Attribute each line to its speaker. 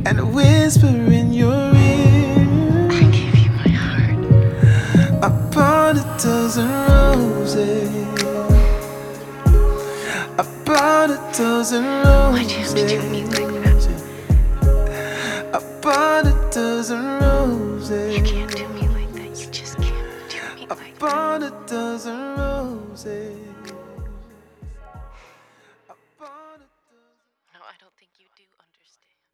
Speaker 1: and a whisper in your ear.
Speaker 2: I gave you my heart.
Speaker 1: I bought a dozen roses. I bought a dozen
Speaker 2: Why'd you have to do me
Speaker 1: roses.
Speaker 2: like that?
Speaker 1: I bought a dozen
Speaker 2: You
Speaker 1: roses.
Speaker 2: can't do me like that. You just can't do me
Speaker 1: I
Speaker 2: like that.
Speaker 1: bought a dozen roses. I bought a dozen.
Speaker 2: No, I don't think you do understand.